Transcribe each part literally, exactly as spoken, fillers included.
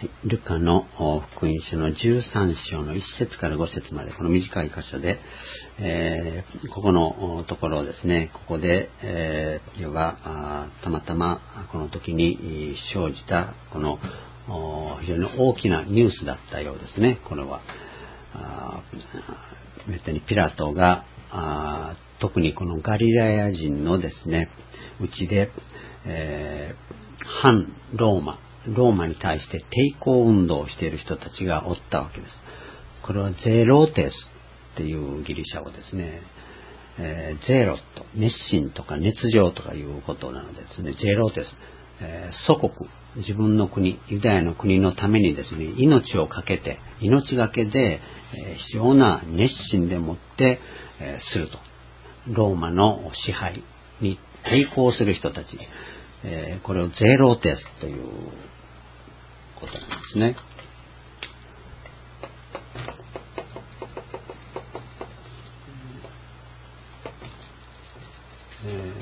ルカの福音書のじゅうさん章のいっ節からご節まで、この短い箇所で、えー、ここのところをですね、ここで、えー、要はたまたまこの時に生じたこの非常に大きなニュースだったようですね。これはめったにピラトが特にこのガリラヤ人のですねうちで、えー、反ローマローマに対して抵抗運動をしている人たちがおったわけです。これはゼロテスっていうギリシャ語ですね。えー、ゼロと熱心とか熱情とかいうことなのでですね、ゼロテス、えー、祖国、自分の国、ユダヤの国のためにですね、命を懸けて、命がけで、えー、非常な熱心でもって、えー、すると。ローマの支配に抵抗する人たち、えー、これをゼロテスということなんですね。え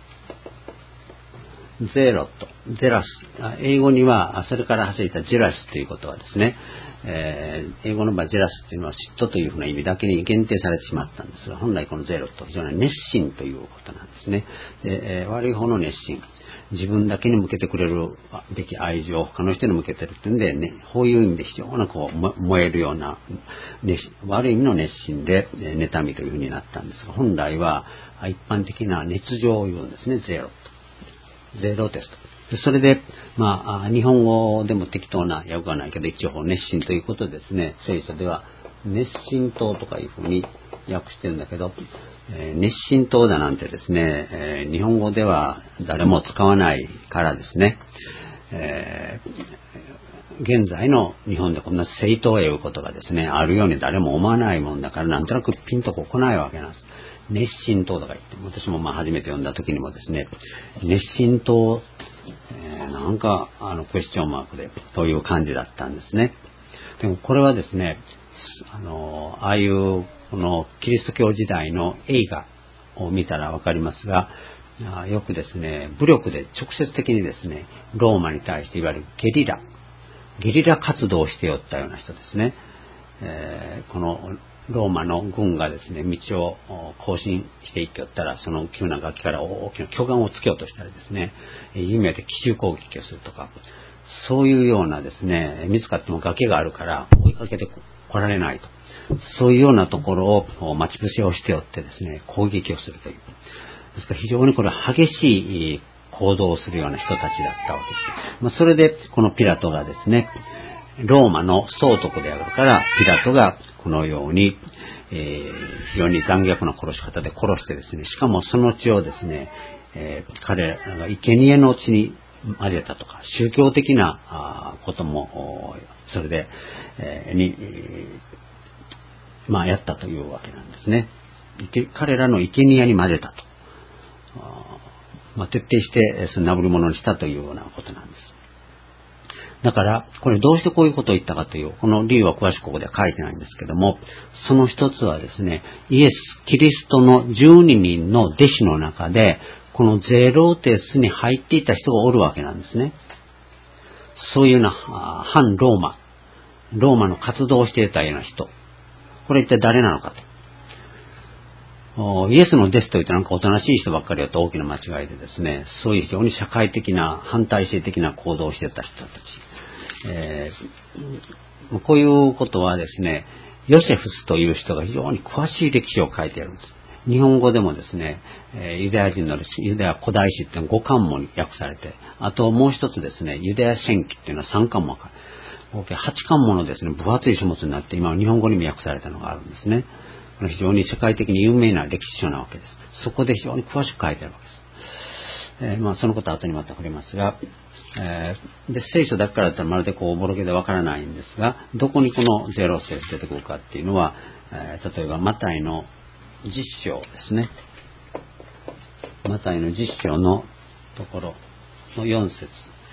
ー、ゼロとゼラス、英語にはそれから派生したジェラスということはですね、えー、英語の場合ジェラスというのは嫉妬というふうな意味だけに限定されてしまったんですが、本来このゼロと非常に熱心ということなんですね。で、えー、悪い方の熱心、自分だけに向けてくれるべき愛情を他の人に向けてるっていうんで、ね、こういう意味で非常にこう燃えるような悪い意味の熱心で妬みというふうになったんですが、本来は一般的な熱情を言うんですね。ゼロとゼロテスト。それで、まあ、日本語でも適当な訳はないけど、一応熱心ということですね、聖書では熱心党とかいうふうに訳してるんだけど、えー、熱心党だなんてですね、えー、日本語では誰も使わないからですね、えー、現在の日本でこんな正当へいうことがですね、あるように誰も思わないもんだから、なんとなくピンとこ来ないわけなんです。熱心党とか言って、私もまあ初めて読んだ時にもですね、熱心党、えー、なんかあのクエスチョンマークでという感じだったんですね。でもこれはですね、あのああいうこのキリスト教時代の映画を見たらわかりますが、よくですね武力で直接的にですねローマに対していわゆるゲリラゲリラ活動をしておったような人ですね。えー、このローマの軍がですね道を行進していっておったら、その急な崖から大きな巨岩をつけようとしたりですね、夢で奇襲攻撃をするとか、そういうようなですね、見つかっても崖があるから追いかけて来られないと、そういうようなところを待ち伏せをしておってですね攻撃をするという、ですから非常にこれ激しい行動をするような人たちだったわけです。まあ、それでこのピラトがですね、ローマの総督であるから、ピラトがこのように、えー、非常に残虐な殺し方で殺してですね、しかもその血をですね、えー、彼らが生贄の血に混ぜたとか、宗教的なこともそれで、えー、に、まあやったというわけなんですね。彼らの生贄に混ぜたと、まあ、徹底してそのなぶり物にしたというようなことなんです。だから、これどうしてこういうことを言ったかという、この理由は詳しくここでは書いてないんですけども、その一つはですね、イエス・キリストのじゅうににんの弟子の中で、このゼロテスに入っていた人がおるわけなんですね。そういうような反ローマ、ローマの活動をしていたような人。これ一体誰なのかと。イエスの弟子といってなんかおとなしい人ばっかりだと大きな間違いでですね、そういう非常に社会的な反体制的な行動をしていた人たち、えー、こういうことはですね、ヨセフスという人が非常に詳しい歴史を書いてあるんです。日本語でもですね、ユダヤ人の歴史、ユダヤ古代史っていうのはごかんも訳されて、あともう一つですね、ユダヤ戦記っていうのはさんかんも、合計はちかんものですね、分厚い書物になって今日本語にも訳されたのがあるんですね。非常に世界的に有名な歴史書なわけです。そこで非常に詳しく書いてあるわけです。えー、まあそのことは後にまた触れますが、えー、で聖書だけからだったらまるでこうおぼろげでわからないんですが、どこにこのゼロセ出てくるかっていうのは、えー、例えばマタイのじゅっ章ですね。マタイのじゅっ章のところのよん節。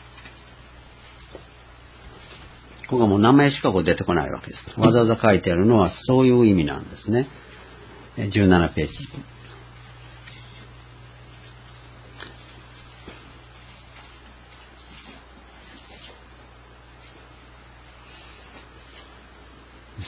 ここがもう名前しかこう出てこないわけです。わざわざ書いてあるのはそういう意味なんですね。じゅうななページ。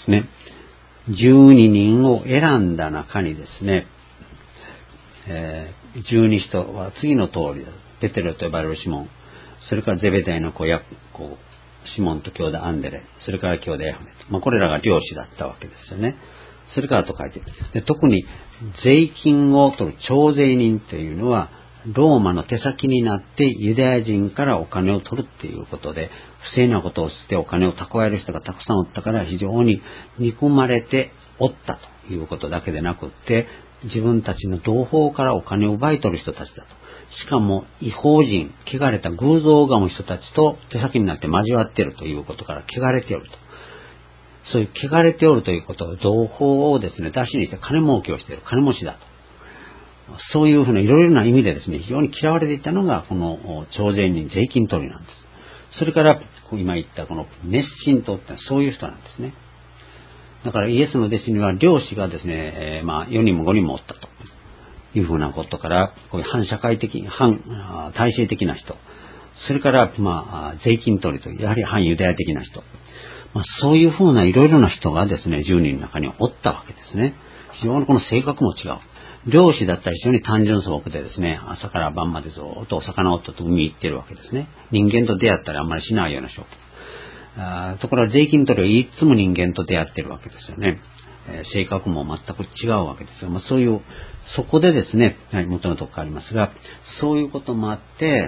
ですね、じゅうににんを選んだ中にですね、えー、十二使徒は次の通りだ。ペテロと呼ばれるシモン、それからゼベダイの子ヤコブ、シモンと兄弟アンデレ、それから兄弟ヤハネと、まあ、これらが漁師だったわけですよね。それからと書いてある。で、特に税金を取る徴税人というのはローマの手先になってユダヤ人からお金を取るっていうことで、不正なことをしてお金を蓄える人がたくさんおったから非常に憎まれておったということだけでなくって、自分たちの同胞からお金を奪い取る人たちだと。しかも違法人、汚れた偶像を拝む人たちと手先になって交わっているということから汚れておると。そういう汚れておるということを同胞をですね、出しにして金儲けをしている、金持ちだと。そういうふうないろいろな意味でですね、非常に嫌われていたのがこの徴税人、税金取りなんです。それから今言ったこの熱心党ってそういう人なんですね。だからイエスの弟子には漁師がですね、えー、まあよにんもごにんもおったというふうなことから、こういう反社会的、反体制的な人、それからまあ税金取りとやはり反ユダヤ的な人、まあ、そういうふうないろいろな人がですね、じゅうにんの中におったわけですね。非常にこの性格も違う。漁師だったら非常に単純素朴でですね、朝から晩までずっとお魚を取って海に行ってるわけですね。人間と出会ったらあんまりしないような人。あところが税金取りはいつも人間と出会ってるわけですよね。えー、性格も全く違うわけですよ。まあ、そういう、そこでですね、はい、元のところありますが、そういうこともあって、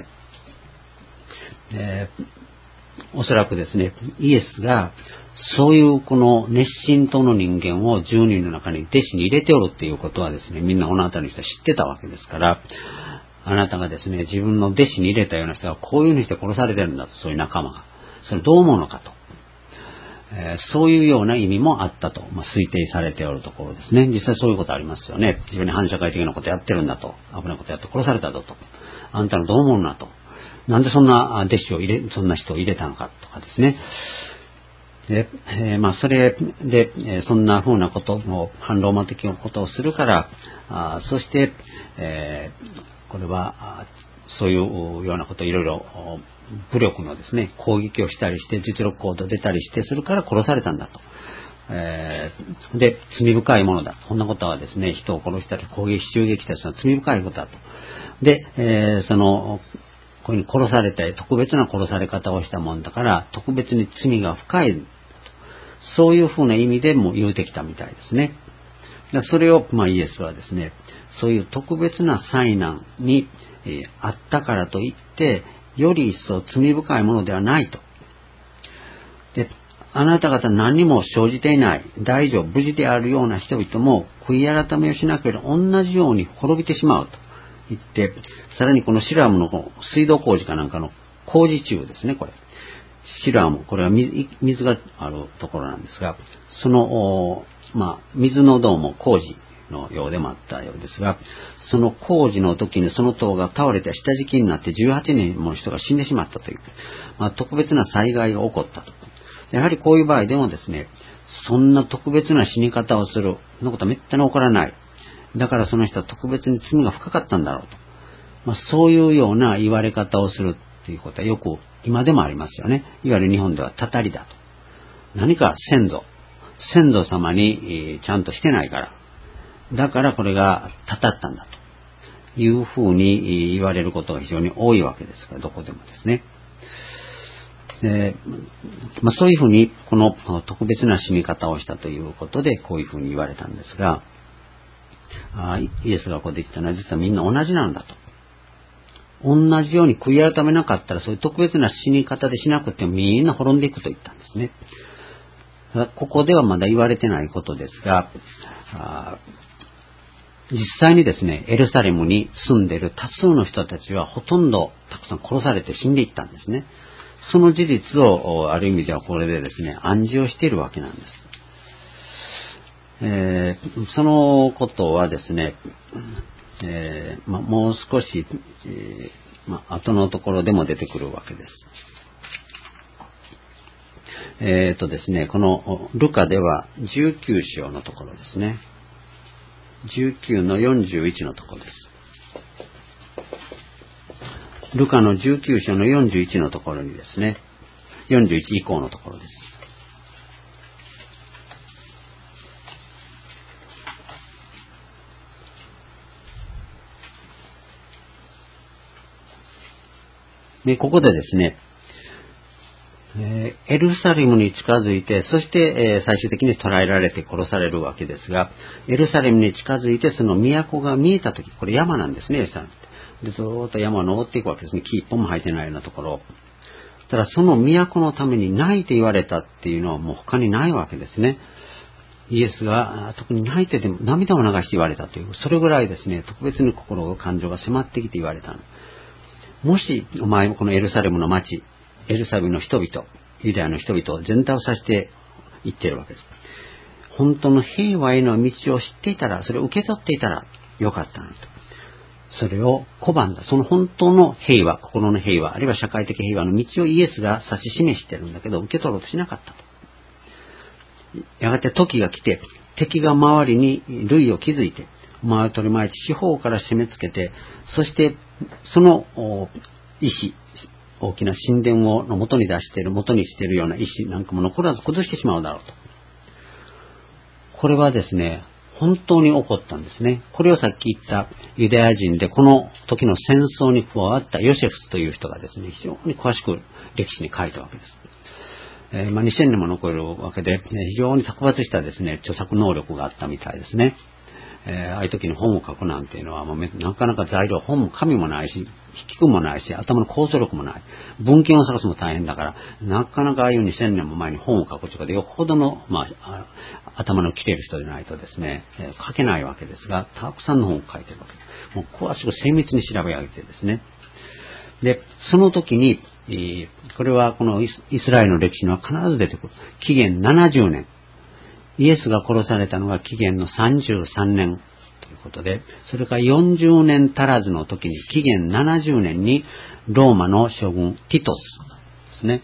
えー、おそらくですね、イエスが、そういうこの熱心党の人間をじゅうにんの中に弟子に入れておるっていうことはですね、みんなこの辺りの人は知ってたわけですから、あなたがですね、自分の弟子に入れたような人がこういうふうにして殺されてるんだと、そういう仲間が。それどう思うのかと。えー、そういうような意味もあったと、まあ、推定されておるところですね。実際そういうことありますよね。非常に反社会的なことやってるんだと。危ないことやって殺されたぞと。あんたのどう思うのなと。なんでそんな弟子を入れ、そんな人を入れたのかとかですね。で、えー、まあ、それで、えー、そんな風なことも、反ローマ的なことをするから、あそして、えー、これは、そういうようなことをいろいろ、武力のですね、攻撃をしたりして、実力行動出たりして、するから殺されたんだと。えー、で、罪深いものだ。こんなことはですね、人を殺したり、攻撃、襲撃したりするのは罪深いことだと。で、えー、その、こういうふうに殺されたり、特別な殺され方をしたもんだから、特別に罪が深い。そういうふうな意味でも言うてきたみたいですね。それを、まあ、イエスはですね、そういう特別な災難に、えー、あったからといって、より一層罪深いものではないと。で、あなた方何にも生じていない、大丈夫、無事であるような人々も悔い改めをしなければ同じように滅びてしまうと言って、さらにこのシラムの水道工事かなんかの工事中ですね、これ。シラム、これは 水, 水があるところなんですが、その、まあ、水の銅も工事のようでもあったようですが、その工事の時にその塔が倒れて下敷きになってじゅうはちにんもの人が死んでしまったという、まあ、特別な災害が起こったと。やはりこういう場合でもですね、そんな特別な死に方をする、そんなことはめったに起こらない。だからその人は特別に罪が深かったんだろうと。まあ、そういうような言われ方をするということはよく今でもありますよね。いわゆる日本ではたたりだと。何か先祖、先祖様にちゃんとしてないから。だからこれがたたったんだというふうに言われることが非常に多いわけですから、どこでもですね。でまあ、そういうふうにこの特別な死に方をしたということでこういうふうに言われたんですが、あイエスがここで言ったのは実はみんな同じなんだと。同じように悔い改めなかったらそういう特別な死に方でしなくてもみんな滅んでいくと言ったんですね。ただここではまだ言われてないことですが、あ実際にですね、エルサレムに住んでいる多数の人たちはほとんどたくさん殺されて死んでいったんですね。その事実をある意味ではこれでですね、暗示をしているわけなんです。えー、そのことはですね、えーま、もう少し、えーま、後のところでも出てくるわけです。えーとですね、このルカではじゅうきゅう章のところですね。じゅうきゅうのよんじゅういちのところです。ルカのじゅうきゅう章のよんじゅういちのところにですね、よんじゅういち以降のところです。 で、ここでですね、えー、エルサレムに近づいて、そして、えー、最終的に捕らえられて殺されるわけですが、エルサレムに近づいてその都が見えたとき、これ山なんですね、エルサレムって。で、ずーっと山を登っていくわけですね。木一本も生えてないようなところ。ただその都のために泣いて言われたっていうのはもう他にないわけですね。イエスが特に泣いてでも涙を流して言われたという、それぐらいですね、特別に心、感情が迫ってきて言われたの。もし、お前もこのエルサレムの町、エルサレムの人々、ユダヤの人々全体を指して言っているわけです。本当の平和への道を知っていたら、それを受け取っていたらよかったのと。それを拒んだ。その本当の平和、心の平和、あるいは社会的平和の道をイエスが指し示しているんだけど、受け取ろうとしなかったと。やがて時が来て、敵が周りに類を築いて、周りを取り巻いて四方から攻めつけて、そしてその石、大きな神殿をの元に出している、元にしているような石なんかも残らず崩してしまうだろうと。これはですね、本当に起こったんですね。これをさっき言ったユダヤ人でこの時の戦争に加わったヨシェフスという人がですね、非常に詳しく歴史に書いたわけです。えー、まあ、にせんねんも残るわけで、非常に卓抜したですね、著作能力があったみたいですね。えー、ああいう時に本を書くなんていうのはもうなかなか材料、本も紙もないし、筆記もないし、頭の構想力もない。文献を探すのも大変だから、なかなかああいうにせんねんも前に本を書くとかで、よほどの、まあ、頭の切れる人でないとですね、えー、書けないわけですが、たくさんの本を書いてるわけです。もう詳しく精密に調べ上げてですね。で、その時に、えー、これはこのイスラエルの歴史には必ず出てくる。紀元ななじゅうねん。イエスが殺されたのが紀元のさんじゅうさんねんということで、それからよんじゅうねん足らずの時に、紀元ななじゅうねんにローマの将軍ティトスですね。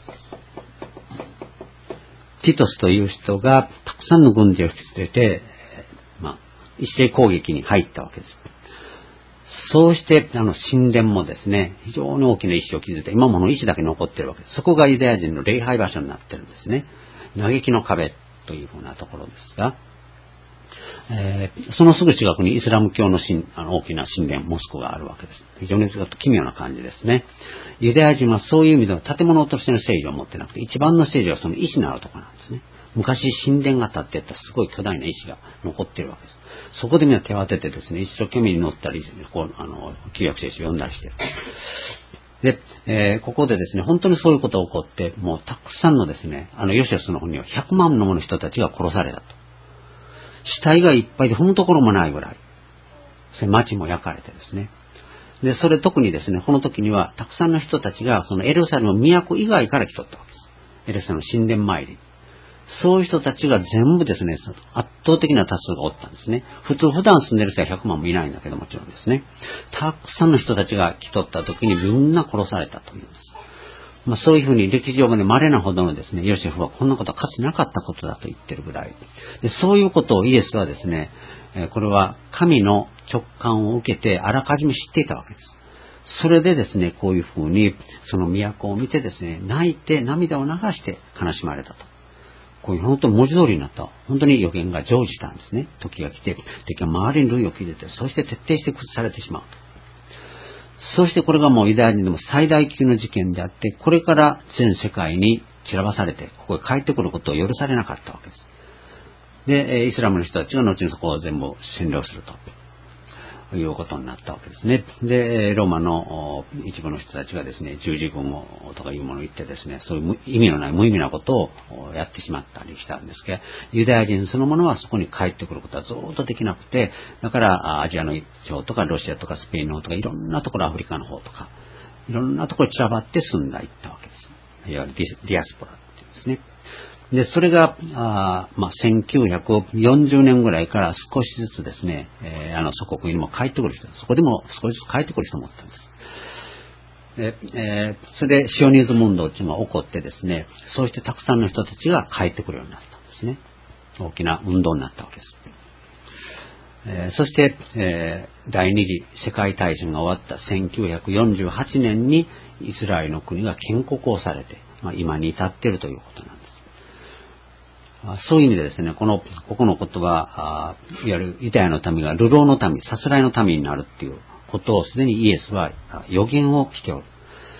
ティトスという人がたくさんの軍事を引き連れて、まあ、一斉攻撃に入ったわけです。そうして、あの、神殿もですね、非常に大きな石を築いて、今もの石だけ残っているわけです。そこがユダヤ人の礼拝場所になっているんですね。嘆きの壁というふうなところですが、えー、そのすぐ近くにイスラム教の神あの大きな神殿、モスクがあるわけです。非常にちょっと奇妙な感じですね。ユダヤ人はそういう意味では建物としての聖女を持ってなくて、一番の聖女はその石のあるところなんですね。昔神殿が建っていったすごい巨大な石が残っているわけです。そこでみんな手を当ててですね、一生懸命に乗ったり、こう、あの、旧約聖書を読んだりしている。で、えー、ここでですね、本当にそういうことが起こって、もうたくさんのですね、あの、ヨシェフスの方にはひゃくまんのもの人たちが殺されたと。死体がいっぱいで踏むところもないぐらい。それ町も焼かれてですね。で、それ特にですね、この時にはたくさんの人たちが、そのエルサレムの都以外から来とったわけです。エルサレムの神殿参り。そういう人たちが全部ですね、圧倒的な多数がおったんですね。普通、普段住んでる人はひゃくまんもいないんだけどもちろんですね。たくさんの人たちが来とった時にみんな殺されたというんです。まあ、そういうふうに歴史上まで稀なほどのですね、ヨセフはこんなことはかつてなかったことだと言ってるぐらい。で、そういうことをイエスはですね、これは神の直感を受けてあらかじめ知っていたわけです。それでですね、こういうふうにその都を見てですね、泣いて涙を流して悲しまれたと。こういう本当に文字通りになった。本当に予言が成就したんですね。時が来て、敵が周りに類を築いて、そして徹底して崩されてしまうと。そしてこれがもうユダヤ人でも最大級の事件であって、これから全世界に散らばされて、ここへ帰ってくることを許されなかったわけです。で、イスラムの人たちが後にそこを全部占領すると。いうことになったわけですね。で、ローマの一部の人たちがですね、十字軍をとかいうものを言ってですね、そういう意味のない無意味なことをやってしまったりしたんですけど、ユダヤ人そのものはそこに帰ってくることはずっとできなくて、だからアジアの一方とかロシアとかスペインの方とかいろんなところ、アフリカの方とか、いろんなところに散らばって住んだいったわけです。いわゆるディアスポラっていうんですね。で、それが、あまあ、せんきゅうひゃくよんじゅうねんぐらいから少しずつですね、えー、あの、祖国にも帰ってくる人、そこでも少しずつ帰ってくる人もおったんです。で、えー、それでシオニズム運動っていうのが起こってですね、そうしてたくさんの人たちが帰ってくるようになったんですね。大きな運動になったわけです。えー、そして、えー、第二次世界大戦が終わったせんきゅうひゃくよんじゅうはちねんにイスラエルの国が建国をされて、まあ、今に至っているということなんです。そういう意味でですね、この、ここのことは、いわゆるユダヤの民が流浪の民、さすらいの民になるっていうことをすでにイエスは予言をしておる。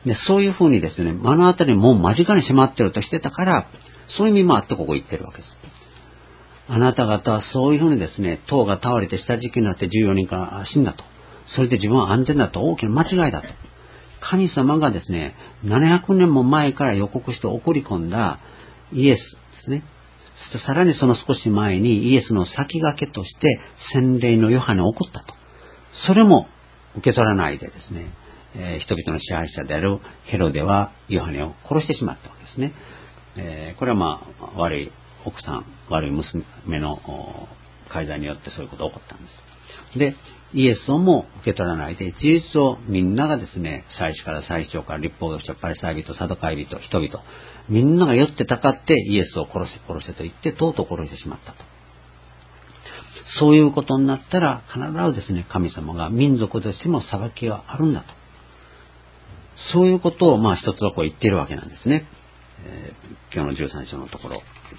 で、そういうふうにですね、目の当たりにもう間近に迫ってるとしてたから、そういう意味もあってここ言ってるわけです。あなた方はそういうふうにですね、塔が倒れて下敷きになってじゅうよにんが死んだと。それで自分は安全だと大きな間違いだと。神様がですね、ななひゃくねんも前から予告して送り込んだイエスですね。そしてさらにその少し前にイエスの先駆けとして洗礼のヨハネを送ったと。それも受け取らないでですね、えー、人々の支配者であるヘロデはヨハネを殺してしまったわけですね。えー、これはまあ悪い奥さん、悪い娘の介在によってそういうことが起こったんです。で、イエスをも受け取らないで、事実をみんながですね、祭司から祭司長から立法学者、パリサイ人、サドカイ人、人々、みんなが寄ってたかってイエスを殺せ殺せと言ってとうとう殺してしまったと。そういうことになったら必ずですね、神様が民族としても裁きがあるんだと。そういうことをまあ一つはこう言っているわけなんですね。えー、今日のじゅうさん章のところ。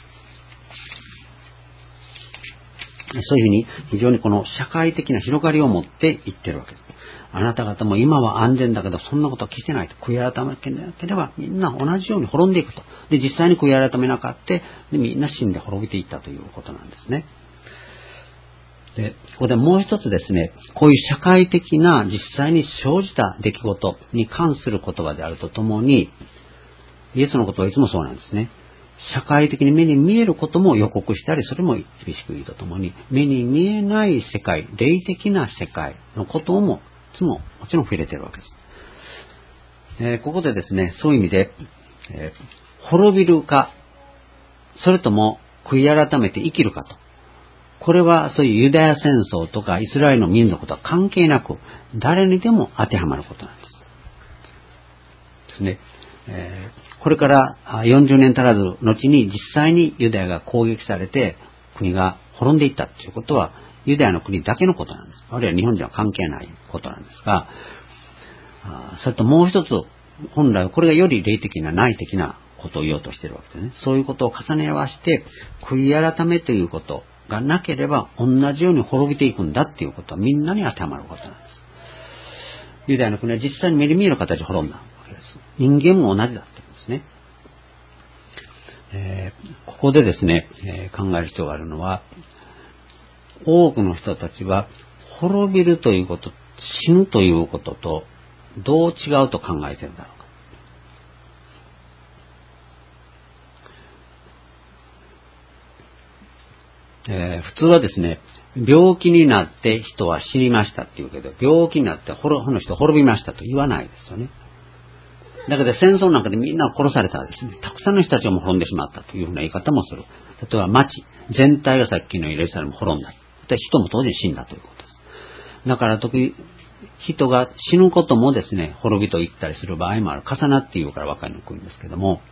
そういうふうに非常にこの社会的な広がりを持って言ってるわけです。あなた方も今は安全だけどそんなことは決してないと。悔い改めなければみんな同じように滅んでいくと。で、実際に悔い改めなかった。で、みんな死んで滅びていったということなんですね。で、ここでもう一つですね、こういう社会的な実際に生じた出来事に関する言葉であるとともに、イエスのことはいつもそうなんですね。社会的に目に見えることも予告したり、それも厳しく言うとともに、目に見えない世界、霊的な世界のことも、いつももちろん触れているわけです。えー、ここでですね、そういう意味で、えー、滅びるか、それとも悔い改めて生きるかと。これはそういうユダヤ戦争とかイスラエルの民族とは関係なく、誰にでも当てはまることなんです。ですね。えー、これからよんじゅうねん足らず後に実際にユダヤが攻撃されて国が滅んでいったということはユダヤの国だけのことなんです。あるいは日本人は関係ないことなんですが、あそれともう一つ、本来はこれがより霊的な内的なことを言おうとしているわけですね。そういうことを重ね合わせて悔い改めということがなければ同じように滅びていくんだっていうことはみんなに当てはまることなんです。ユダヤの国は実際に目に見える形で滅んだわけです。人間も同じだって言うんですね。えー、ここでですね、えー、考える必要があるのは、多くの人たちは滅びるということ、死ぬということとどう違うと考えているんだろうか。えー、普通はですね、病気になって人は死にましたって言うけど、病気になってこの人滅びましたと言わないですよね。だけど戦争なんかでみんな殺されたらですね、たくさんの人たちがもう滅んでしまったというふうな言い方もする。例えば町全体がさっきのエルサレム滅んだ。で人も当然死んだということです。だから時人が死ぬこともですね、滅びと言ったりする場合もある。重なって言うから分かりにくいんですけども、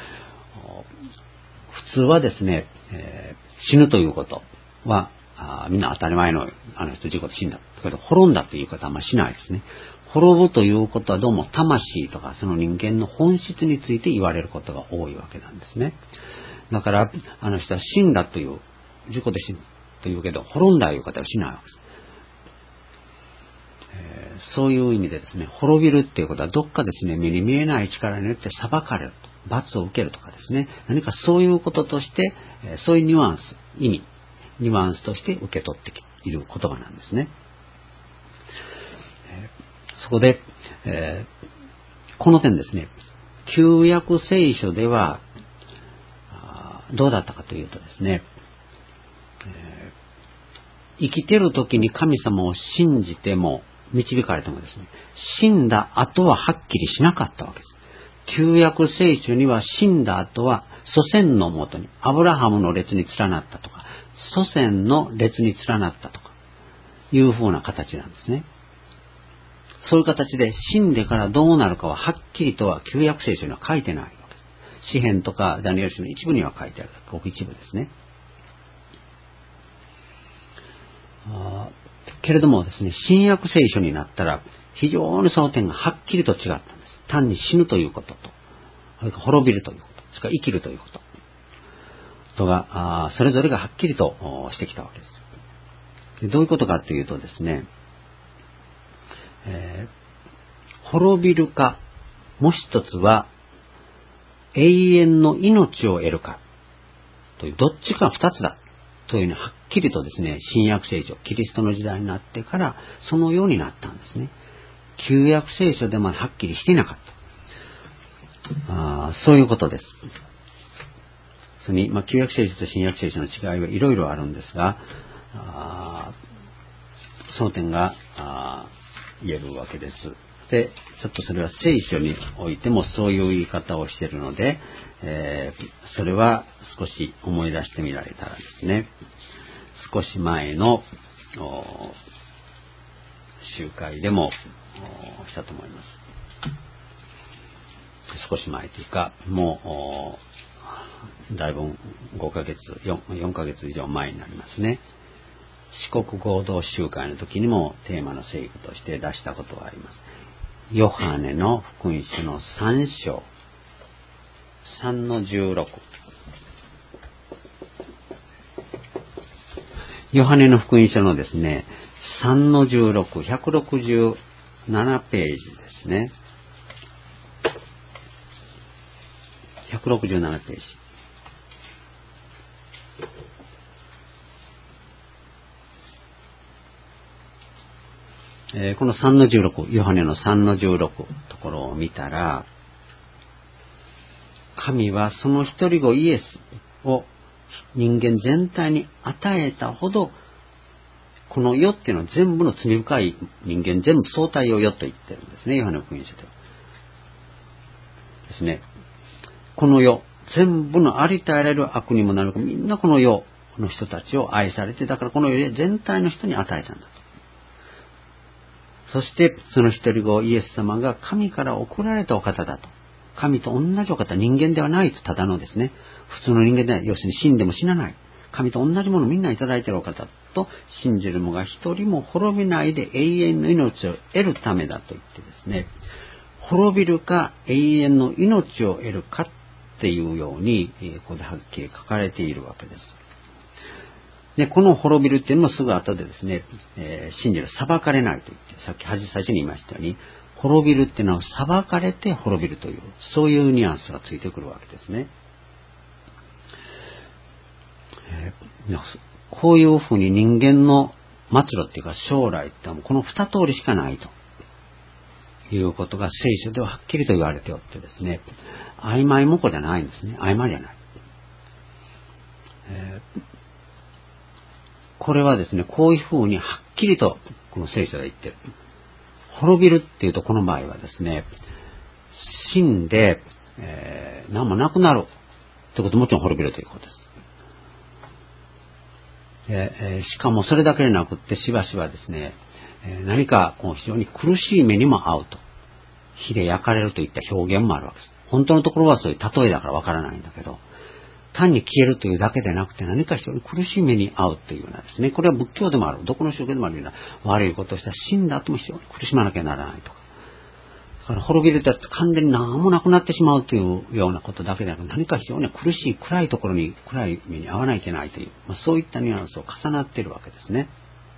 普通はですね、えー、死ぬということはあみんな当たり前のあの人事故で死んだ。だけど滅んだという言い方はあんまりしないですね。滅ぶということはどうも魂とかその人間の本質について言われることが多いわけなんですね。だからあの人は死んだという事故で死んだというけど滅んだという方はしないわけです。えー、そういう意味でですね、滅びるっていうことはどっかですね、目に見えない力によって裁かれると、罰を受けるとかですね、何かそういうこととして、えー、そういうニュアンス、意味、ニュアンスとして受け取っている言葉なんですね。えーそこで、えー、この点ですね、旧約聖書ではどうだったかというとですね、えー、生きてる時に神様を信じても導かれてもですね、死んだ後ははっきりしなかったわけです。旧約聖書には死んだ後は祖先のもとにアブラハムの列に連なったとか祖先の列に連なったとかいう風な形なんですね。そういう形で死んでからどうなるかははっきりとは旧約聖書には書いてないわけです。詩編とかダニエル書の一部には書いてある。ごく一部ですね。あけれどもですね、新約聖書になったら非常にその点がはっきりと違ったんです。単に死ぬということと、それから滅びるということ、それから生きるということとが、あそれぞれがはっきりとしてきたわけです。でどういうことかというとですね、えー、滅びるかもう一つは、永遠の命を得るか。という、どっちか二つだ。というのははっきりとですね、新約聖書、キリストの時代になってから、そのようになったんですね。旧約聖書でもはっきりしていなかった。あそういうことです。それに、まあ、旧約聖書と新約聖書の違いはいろいろあるんですが、あその点が言えるわけです。で、ちょっとそれは聖書においてもそういう言い方をしているので、えー、それは少し思い出してみられたらですね、少し前の集会でもしたと思います。少し前というか、もうだいぶごかげつ、よんかげつ以上前になりますね。四国合同集会の時にもテーマの聖句として出したことがあります。ヨハネの福音書のさん章さんのじゅうろく。ヨハネの福音書のですね、さんのじゅうろく、ひゃくろくじゅうななページですね。ひゃくろくじゅうななページ。えー、このさんのじゅうろく、ヨハネのさんのじゅうろくところを見たら、神はその一人子イエスを人間全体に与えたほど、この世っていうのは全部の罪深い人間全部相対を世と言ってるんですね、ヨハネの福音書では。ですね。この世、全部のありとあらゆる悪にもなるか、みんなこの世の人たちを愛されて、だからこの世全体の人に与えたんだと。そしてその一人子イエス様が神から送られたお方だと。神と同じお方、人間ではないと、ただのですね、普通の人間では、要するに死んでも死なない。神と同じものをみんないただいているお方と信じる者が一人も滅びないで永遠の命を得るためだと言ってですね、滅びるか永遠の命を得るかっていうように、えー、ここではっきり書かれているわけです。で、この滅びるっていうのもすぐ後でですね、えー、信じる、裁かれないと言って、さっき最初に言いましたように、滅びるっていうのは裁かれて滅びるという、そういうニュアンスがついてくるわけですね。えー、こういうふうに人間の末路っていうか将来ってのはこの二通りしかないということが聖書でははっきりと言われておってですね、曖昧模倣じゃないんですね。曖昧じゃない。えー、これはですね、こういうふうにはっきりとこの聖書で言ってる。滅びるっていうとこの場合はですね、死んで、えー、何もなくなるということももちろん滅びるということです。えー、しかもそれだけでなくってしばしばですね、えー、何かこう非常に苦しい目にも遭うと。火で焼かれるといった表現もあるわけです。本当のところはそういう例えだからわからないんだけど、単に消えるというだけでなくて何か非常に苦しい目に遭うというようなですね、これは仏教でもある、どこの宗教でもあるような悪いことをしたら死んだ後も非常に苦しまなきゃならないとか。だから滅びると完全に何もなくなってしまうというようなことだけでなく、何か非常に苦しい暗いところに暗い目に遭わないといけないという、まあ、そういったニュアンスを重なっているわけですね。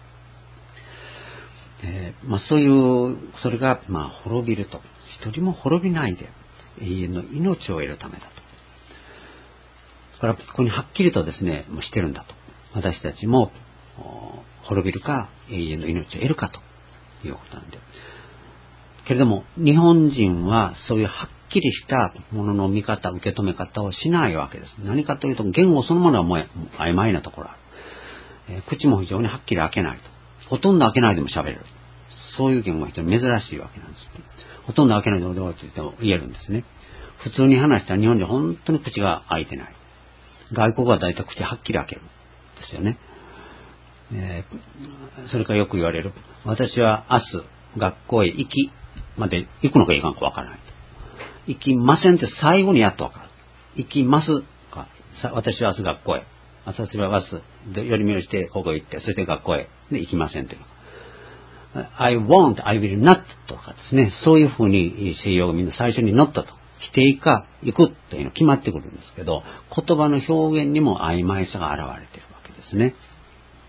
えーまあ、そういうそれがまあ滅びると、一人も滅びないで永遠の命を得るためだと。だからここにはっきりとですね、もうしてるんだと。私たちも滅びるか永遠の命を得るかということなんで。けれども日本人はそういうはっきりしたものの見方、受け止め方をしないわけです。何かというと言語そのものはもう曖昧なところある。えー、口も非常にはっきり開けないと。ほとんど開けないでも喋れる。そういう言語が非常に珍しいわけなんです。ほとんど開けないでもどうって言っても言えるんですね。普通に話したら日本人は本当に口が開いてない。外国は大体口はっきり開けるんですよね。えー、それからよく言われる。私は明日学校へ行きまで行くのか行かんかわからないと。行きませんって最後にやっとわかる。行きますか。私は明日学校へ。私は明日寄り目をしてここへ行って、そして学校へで行きませんという。I won't, I will not とかですね。そういうふうに西洋がみんな最初に not と。否定か行くというの決まってくるんですけど、言葉の表現にも曖昧さが現れているわけですね。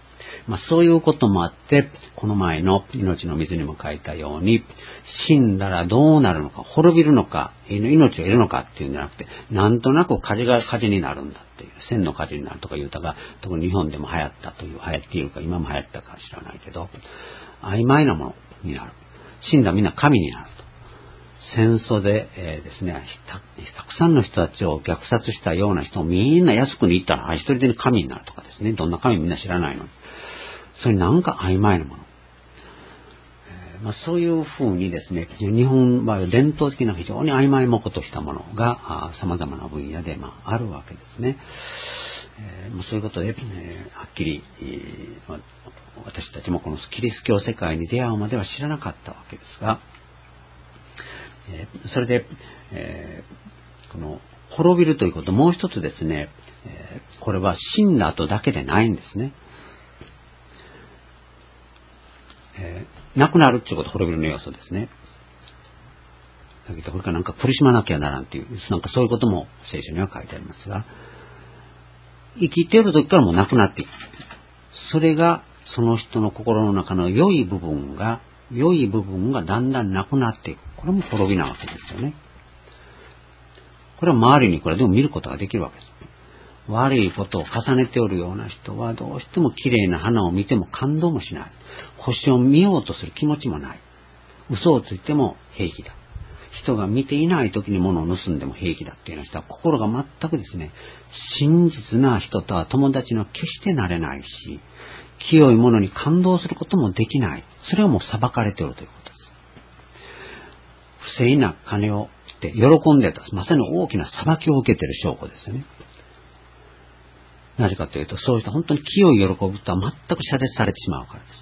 まあ、そういうこともあって、この前の命の水にも書いたように、死んだらどうなるのか、滅びるのか、命を得るのかっていうんじゃなくて、なんとなく火事が火事になるんだっていう、千の火事になるとか言うたが、特に日本でも流行ったという、流行っているか、今も流行ったか知らないけど、曖昧なものになる。死んだみんな神になると。戦争で、えー、ですねた、たくさんの人たちを虐殺したような人をみんな安くに行ったら、一人で神になるとかですね、どんな神みんな知らないのに。それなんか曖昧なもの。えーまあ、そういうふうにですね、日本は伝統的な非常に曖昧もことしたものが様々な分野で、まあ、あるわけですね。えーまあ、そういうことで、えー、はっきり、えーまあ、私たちもこのキリスト教世界に出会うまでは知らなかったわけですが、えー、それで、えー、この滅びるということ、もう一つですね、えー、これは死んだ後だけでないんですね。えー、亡くなるということは滅びるの要素ですね。だけどこれからなんか苦しまなきゃならんという、なんかそういうことも聖書には書いてありますが、生きている時からもう亡くなっていく。それがその人の心の中の良い部分が、良い部分がだんだんなくなっていく。これも滅びなわけですよね。これは周りにいくらでも見ることができるわけです。悪いことを重ねておるような人はどうしても綺麗な花を見ても感動もしない。星を見ようとする気持ちもない。嘘をついても平気だ。人が見ていない時に物を盗んでも平気だっていうような人は心が全くですね、真実な人とは友達の決してなれないし、清いものに感動することもできない。それはもう裁かれているということです。不正な金をって喜んでた。まさに大きな裁きを受けている証拠ですよね。なぜかというと、そうした本当に清い喜びとは全く遮絶されてしまうからです。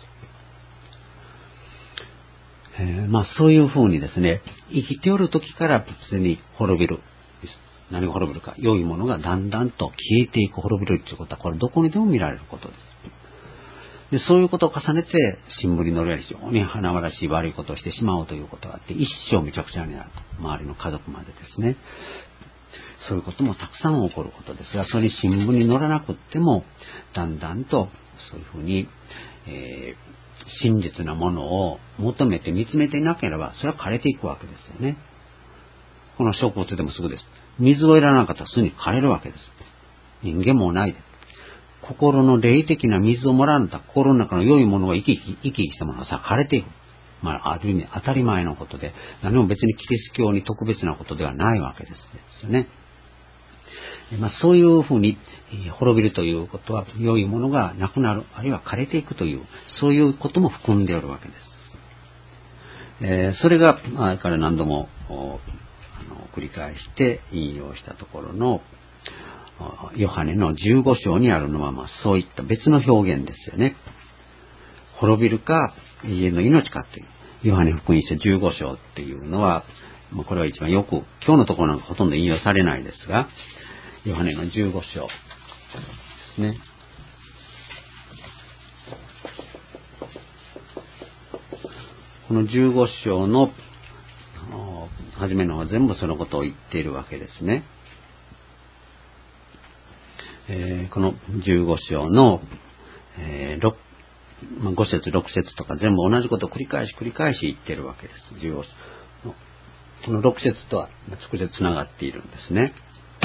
えー、まあそういうふうにですね、生きておる時からすでに滅びる。何が滅びるか。良いものがだんだんと消えていく、滅びるということは、これどこにでも見られることです。でそういうことを重ねて、新聞に載るように非常に華々しい悪いことをしてしまうということがあって、一生めちゃくちゃになると。周りの家族までですね。そういうこともたくさん起こることですが、それに新聞に載らなくっても、だんだんとそういうふうに、えー、真実なものを求めて見つめていなければ、それは枯れていくわけですよね。この植物でもすぐです。水をいらなかったらすぐに枯れるわけです。人間もないで。心の霊的な水をもらうんだったら、心の中の良いものが生き生き、生き生きしたものがさ、枯れていく。まあ、ある意味当たり前のことで、何も別にキリスト教に特別なことではないわけですよね。まあ、そういうふうに、えー、滅びるということは、良いものがなくなる、あるいは枯れていくという、そういうことも含んでいるわけです。えー、それが、まあ、彼何度もあの繰り返して引用したところの、ヨハネのじゅうご章にあるのは、まあ、そういった別の表現ですよね。滅びるか、永遠の命かという。ヨハネ福音書じゅうご章っていうのは、まあ、これは一番よく、今日のところなんかほとんど引用されないですが、ヨハネのじゅうご章ですね。このじゅうご章の初めの方は全部そのことを言っているわけですね。えー、このじゅうご章の、えーまあ、ご節ろく節とか全部同じことを繰り返し繰り返し言っているわけです。じゅうご章のこのろく節とは直接つながっているんですね。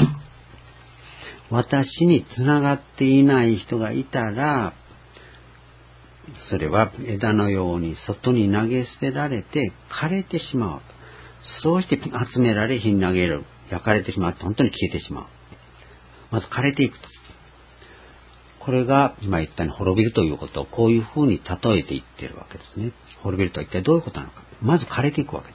私につながっていない人がいたら、それは枝のように外に投げ捨てられて枯れてしまう。そうして集められ火に投げる。焼かれてしまって本当に消えてしまう。まず枯れていくと。これが今言ったように滅びるということをこういうふうに例えていっているわけですね。滅びるとは一体どういうことなのか。まず枯れていくわけです。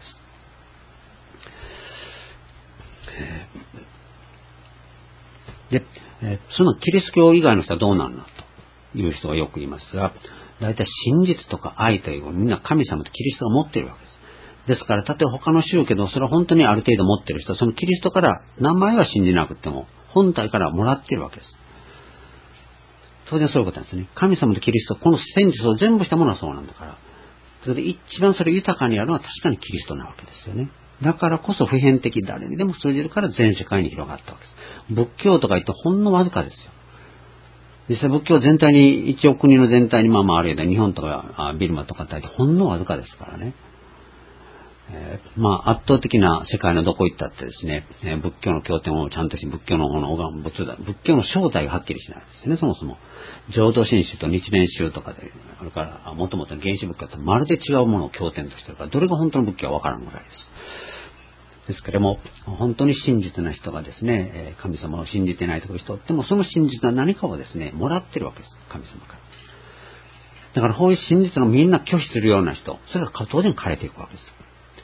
で、えー、そのキリスト教以外の人はどうなんだという人がよくいますが、大体真実とか愛というのをみんな神様とキリストが持っているわけです。ですから、たとえ他の宗教でもそれは本当にある程度持っている人は、そのキリストから名前は信じなくても、本体からもらっているわけです。当然そういうことなんですね。神様とキリスト、この真実を全部したものはそうなんだから。それで一番それ豊かにあるのは確かにキリストなわけですよね。だからこそ普遍的、誰にでも通じるから全世界に広がったわけです。仏教とか言ってほんのわずかですよ。 実際仏教全体に、一応国の全体に、まあまああるいは日本とかビルマとか大体ほんのわずかですからね。えー、まあ圧倒的な世界のどこ行ったってですね、えー、仏教の経典をちゃんとし、仏教の方の仏だ、仏教の正体がはっきりしないですね、そもそも。浄土真宗と日蓮宗とかで、あるから、もともとの原始仏教とまるで違うものを経典としてるから、どれが本当の仏教はわからんぐらいです。ですけれども、本当に真実な人がですね、神様を信じてないという人っても、その真実は何かをですね、もらってるわけです。神様から。だから、こういう真実のみんな拒否するような人、それが当然枯れていくわけです。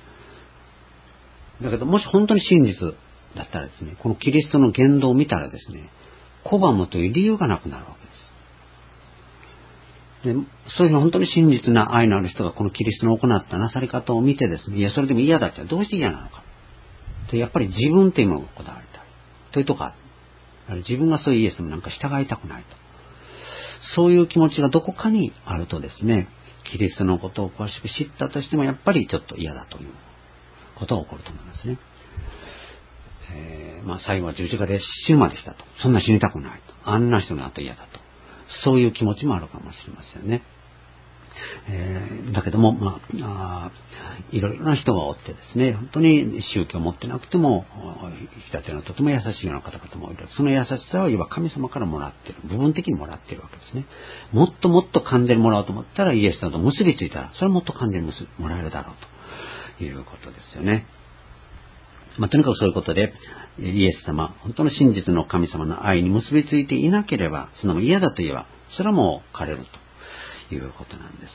だけど、もし本当に真実だったらですね、このキリストの言動を見たらですね、拒むという理由がなくなるわけです。で、そういう本当に真実な愛のある人がこのキリストの行ったなさり方を見てですね、いや、それでも嫌だってどうして嫌なのか。やっぱり自分というものがこだわりたいというところある。自分がそういうイエスになんか従いたくないと。そういう気持ちがどこかにあるとですね、キリストのことを詳しく知ったとしてもやっぱりちょっと嫌だということが起こると思いますね。えー、まあ最後は十字架で死ぬまでしたと。そんな死にたくないと。あんな人の後嫌だと。そういう気持ちもあるかもしれませんね。えー、だけども、まあ、あいろいろな人がおってですね、本当に宗教を持ってなくても、引き立てのとても優しいような方々もいる。その優しさはいわば神様からもらっている。部分的にもらっているわけですね。もっともっと完全にもらおうと思ったら、イエスと結びついたら、それはもっと完全にもらえるだろうということですよね。まあ、とにかくそういうことで、イエス様、本当の真実の神様の愛に結びついていなければ、その嫌だと言えば、それはもう枯れるということなんです。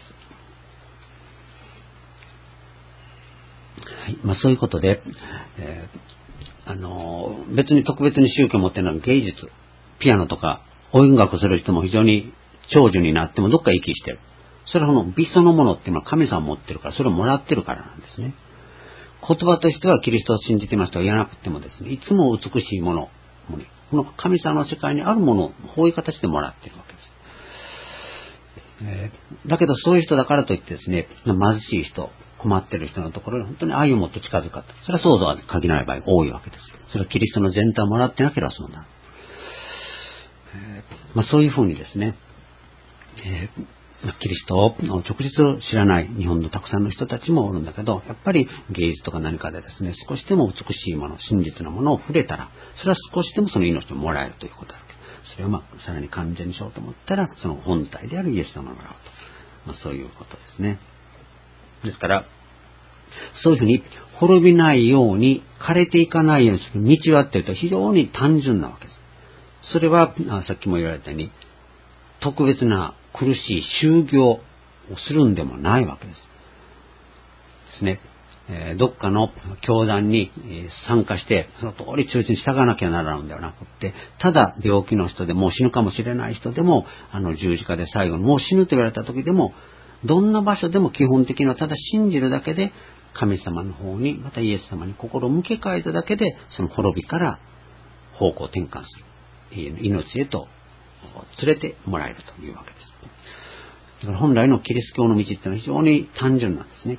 はい。まあ、そういうことで、えー、あの、別に特別に宗教を持っているのは芸術、ピアノとか音楽する人も非常に長寿になってもどっか息してる。それはこの美そのものっていうのは神様を持ってるから、それをもらってるからなんですね。言葉としてはキリストを信じていますとは言わなくてもですね、いつも美しいもの、この神様の世界にあるものをこういう形でもらっているわけです。えー、だけどそういう人だからといってですね、貧しい人、困っている人のところに本当に愛を持って近づかった。それは想像は限らない場合多いわけです。それはキリストの全体をもらってなければそうなる。えーまあ、そういうふうにですね、えーキリストを直接知らない日本のたくさんの人たちもおるんだけど、やっぱり芸術とか何かでですね、少しでも美しいもの、真実なものを触れたら、それは少しでもその命をもらえるということだけど、それをまあさらに完全にしようと思ったら、その本体であるイエス様をもらうと、まあ、そういうことですね。ですから、そういうふうに滅びないように、枯れていかないようにする道はっていうと非常に単純なわけです。それはさっきも言われたように、特別な苦しい修行をするんでもないわけです。ですね。えー、どっかの教団に参加して、その通り忠実に従わなきゃならないのではなくて、ただ病気の人でもう死ぬかもしれない人でも、あの十字架で最後にもう死ぬと言われた時でも、どんな場所でも基本的にはただ信じるだけで、神様の方に、またイエス様に心を向け替えただけで、その滅びから方向転換する。命へと連れてもらえるというわけです。だから本来のキリスト教の道っていうのは非常に単純なんですね。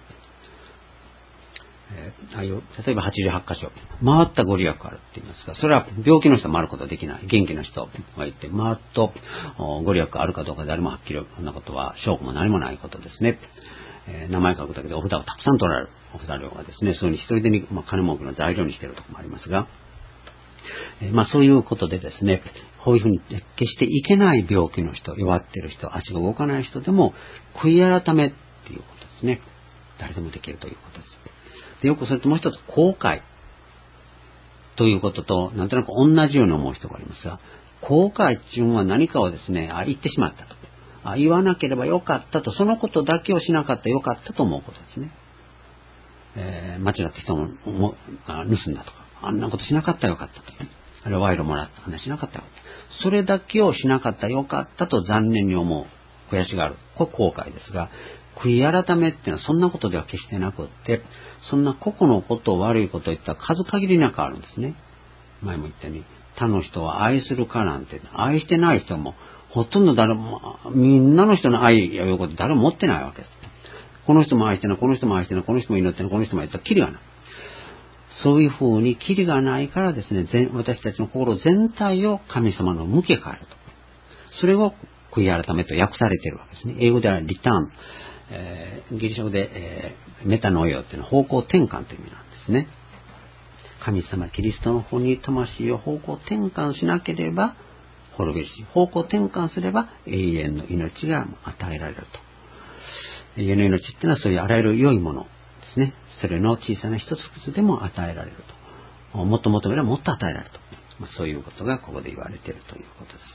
えー、ああいう例えばはちじゅうはち箇所回ったご利益あるって言いますが、それは病気の人は回ることはできない。元気な人がいて回っとご利益あるかどうか誰もはっきりそんなことは証拠も何もないことですね。えー、名前書くだけでお札をたくさん取られるお札量がですね、そういうふうに一人でに、まあ、金儲けの材料にしているところもありますが、えー、まあそういうことでですね、こういうふうに決していけない病気の人、弱っている人、足が動かない人でも悔い改めっていうことですね。誰でもできるということです。でよくそれともう一つ後悔ということとなんとなく同じように思う人がありますが、後悔っていうのは何かをですね、あ言ってしまったと、あ言わなければよかったと、そのことだけをしなかったらよかったと思うことですね。えー、間違って人ももあ盗んだとか、あんなことしなかったらよかったと、あれは賄賂もらった話しなかったらよかった、それだけをしなかったらよかったと残念に思う悔しがる、これ後悔ですが、悔い改めっていうのはそんなことでは決してなくって、そんな個々のことを悪いことを言ったら数限りなくあるんですね。前も言ったように他の人は愛するかなんて、愛してない人もほとんど誰も、みんなの人の愛やいうこと誰も持ってないわけです。この人も愛してない、この人も愛してない、この人も祈ってない、この人も愛してない、キリがない。そういうふうにキリがないからですね、私たちの心全体を神様の向け変えると。 それを悔い改めと訳されているわけですね。英語ではリターン、えー、ギリシャ語で、えー、メタノイオっていうのは方向転換という意味なんですね。神様キリストの方に魂を方向転換しなければ滅びるし、方向転換すれば永遠の命が与えられると。永遠の命っていうのはそういうあらゆる良いものですね。それの小さな一つずつでも与えられると。もっと求めればもっと与えられると。まあ、そういうことがここで言われているということです。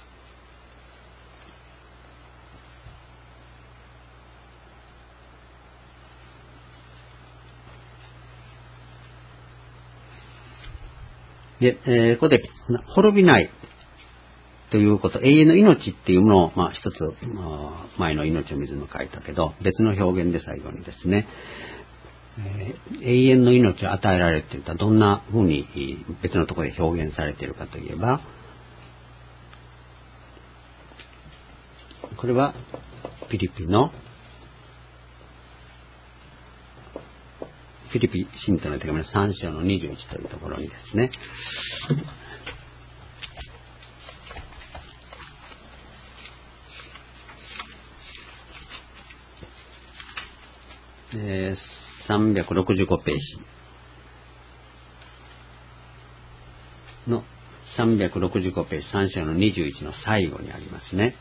で、えー、ここで滅びないということ、永遠の命っていうものを、まあ、一つ、前の命を水に書いたけど、別の表現で最後にですね、えー、永遠の命を与えられるっていったらどんな風に別のところで表現されているかといえば、これはフィリピのフィリピ信徒の手紙のさん章のにじゅういちというところにですね、えー、さんびゃくろくじゅうごページのさんびゃくろくじゅうごページさん章のにじゅういちの最後にありますね。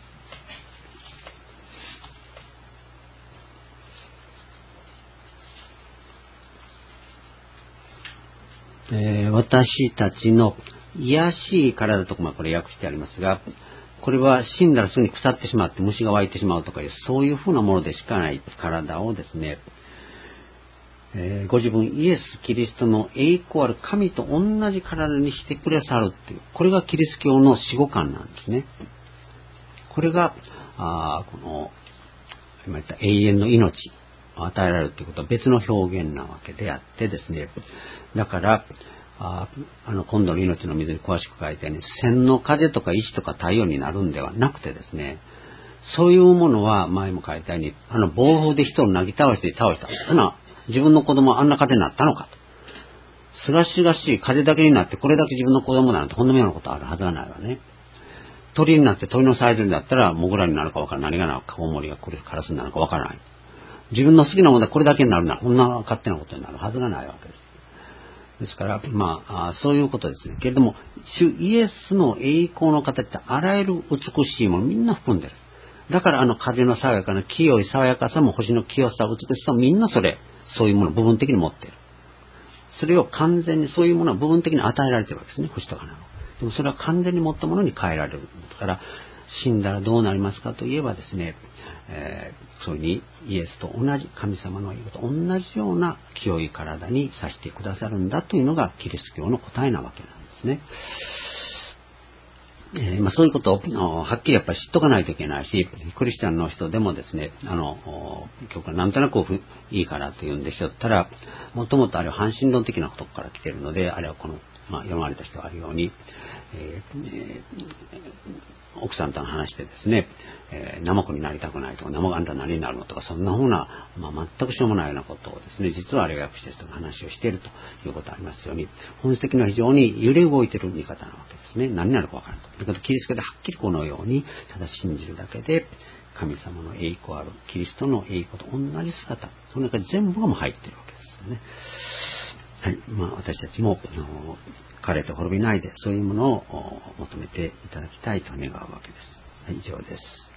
えー、私たちの癒しい体とか、まあ、これ訳してありますが、これは死んだらすぐに腐ってしまって虫が湧いてしまうとかいう、そういうふうなものでしかない体をですね、えー、ご自分イエス・キリストの栄光ある神と同じ体にしてくださるっていう、これがキリスト教の死後観なんですね。これが、あこの、今言った永遠の命を与えられるということは別の表現なわけであってですね、だから、あ, あの今度の命の水に詳しく書いたように、千の風とか石とか太陽になるんではなくてですね、そういうものは前も書いたように、あの暴風で人をなぎ倒して倒した。そんな自分の子供はあんな風になったのかと。すがしがしい風だけになってこれだけ自分の子供だなんてこんなようなことあるはずはないわね。鳥になって鳥のサイズになったらモグラになるかわからない。何がなるか、コウモリが来るカラスになるかわからない。自分の好きなものでこれだけになるならこんな勝手なことになるはずがないわけです。ですから、まあ、そういうことですね。けれども、主イエスの栄光の形ってあらゆる美しいものみんな含んでる。だからあの風の爽やかな清い爽やかさも星の清さ、美しさもみんなそれ、そういうものを部分的に持っている。それを完全にそういうものは部分的に与えられているわけですね、星とかなの。でもそれは完全に持ったものに変えられる。だから、死んだらどうなりますかといえばですね、えー、そういうふうにイエスと同じ、神様の言うことと同じような清い体にさせてくださるんだというのがキリスト教の答えなわけなんですね。えーまあ、そういうことをはっきりやっぱり知っとかないといけないし、クリスチャンの人でもですね、あの、今日からなんとなくいいからというんでしょったら、もともとあれは半神論的なことから来ているので、あれはこの、まあ、読まれた人があるように、えーえー、奥さんとの話でですね、えー、生子になりたくないとか、生があんた何になるのとか、そんなふうな、まあ、全くしょうもないようなことをですね、実はあれを訳している人が話をしているということがありますように、本質的には非常に揺れ動いている見方なわけですね。何になるかわからないと。ということで、キリスト教ではっきりこのように、ただ信じるだけで、神様の栄光ある、キリストの栄光と同じ姿、その中に全部がもう入っているわけですよね。はい。まあ、私たちも、あの、彼と滅びないで、そういうものを求めていただきたいと願うわけです。はい、以上です。